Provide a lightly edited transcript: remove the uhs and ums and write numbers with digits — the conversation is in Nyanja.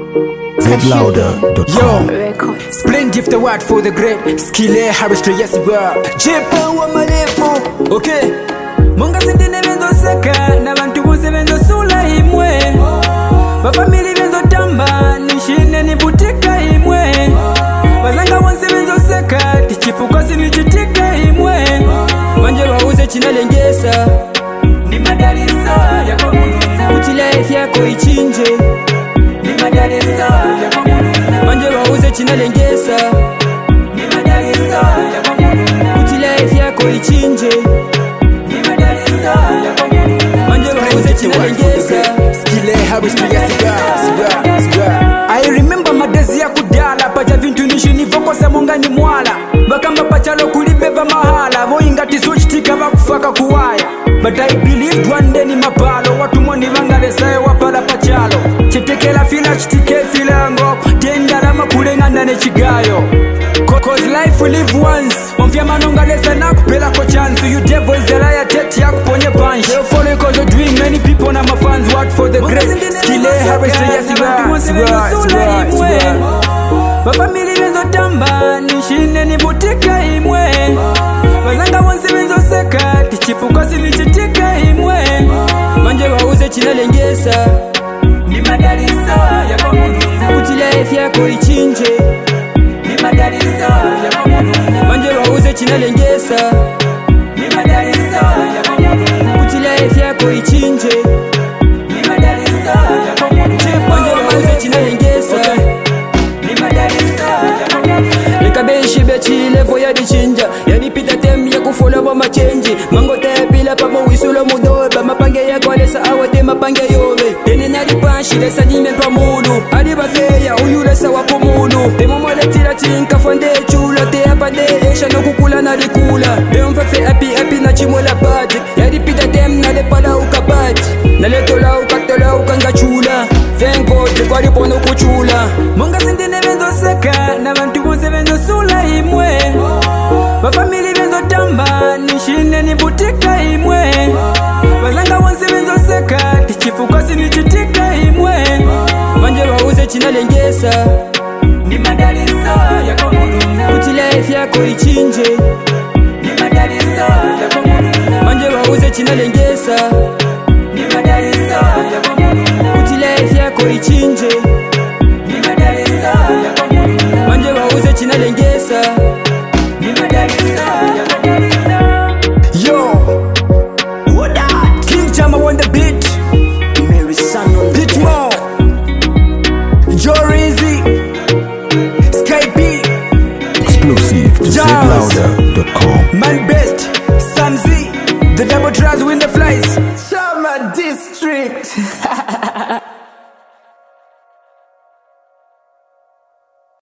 Yo, splendid the word for the great. Skille Harris to yes well. Jepa wa malepo. Okay. Munga sindine benzo seka na bantu bose benzo sula imwe. Ba family benzo tamba nishine nibutika imwe. Bazanga bonse benzo seka tichifuko sinichitika imwe. Manje wauze china lengesa. Ni madalisa ya kwa kuti life yako ichinje. Ni madalisa ya kwa manje wauze china lengesa. Ni madalisa ya kwa kuti life yako ichinje. Ni madalisa ya kwa manje wauze china lengesa. Skille Harris to yes I remember madezi ya kudala paja vintu nishini voko sa mungani mwala. Bakamba pachalo kulibeba mahala. Voingati sochitika bakufaka kuwaya. But I believed one day ni mapalo. Watu mwani vangale sae wapala pachalo. Chitekela fila chitike fila ngoko. Tendala makulenga ndane chigayo. Cause life we live once. Mfya manonga lesa na kupela kwa chance. You devil is the liar tete ya kuponye punch. They follow cause you're doing many people na mafans. What for the great. Skille Harris to yes Bafamili benzo tamba nishine nibutika imwe. Bazanga bonse benzo seka tichifuko sinichitika imwe. Manje wauze china lengesa. Ni madalisa ya kwa kuti life yako ichinje. Ni madalisa ya kwa manje wauze china lengesa. Ni madalisa ya kwa kuti life yako ichinje. Ni madalisa ya kwa manje wauze china lengesa. Likabeshi bechi levo ya dichinja. Yani pita tem ya kufola wa machenji. Mango tepila pamo wisula mudoba. Mapange ya kwa lesa awate mapange yobe. Tene na lipanshi lesa nime pa mulu. Adiba feya uyu lesa wapo mulu. Demo mwale tira chinka fande chula. Te apande esha no kukula na likula. Demo mfafe api na chimola badi. Yani pita tem na lepala ukabadi. Na letola ukaktola ukanga chula. Thank God kwa ripono kuchula. Munga sindine benzo seka na bantu bonse benzo sula imwe. Bafamili benzo tamba nishine nibutika imwe. Bazanga bonse benzo seka tichifuko sinichitika imwe. Manje wauze china lengesa. Ni madalisa ya kwa kuti life yako ichinje. Ni madalisa ya kwa manje wauze china lengesa. Ni madalisa ya kwa kuti life yako ichinje. Ni madalisa ya kwa manje wauze china lengesa. Ni madalisa ya kwa yo what that King Jama on the beat. Mary Sun on the beat more. Jorizy Skype exclusive to zlouder.com. Man best Samzi the double trans win the flies. Shama District.